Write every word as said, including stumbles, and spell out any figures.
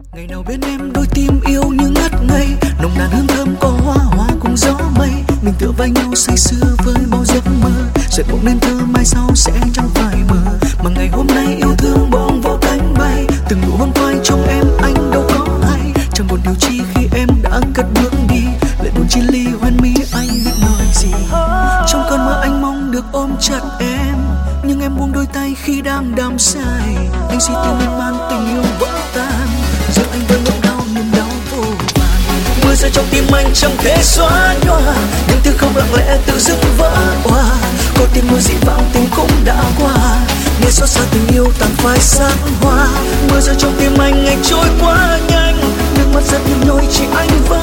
Ngày nào bên em đôi tim yêu như ngất ngây, nồng nàn hương thơm có hoa hoa cùng gió mây. Mình tựa vai nhau say sưa với bao giấc mơ, dệt một nên thơ mai sau sẽ chẳng phải mơ. Mà ngày hôm nay yêu thương bỗng vô cánh bay, từng nụ hôn phai trong em anh đâu có hay. Chẳng buồn điều chi khi em đã cất bước đi, lại buồn chia ly hoen mi anh biết nói gì. Trong cơn mơ anh mong được ôm chặt em, nhưng em buông đôi tay khi đang đắm say. Anh suy tư miên man tình yêu vỡ tan, giờ anh vẫn nỗi đau niềm đau vô vàn. Mưa rơi trong tim anh chẳng thể xóa nhòa, những thứ không lặng lẽ tự dưng vỡ òa. Có tiếng mưa dị vãng tình cũng đã qua, nghe xót xa tình yêu tàn phai sắc hoa. Mưa rơi trong tim anh ngày trôi quá nhanh, nước mắt rất nhói chỉ anh vẫn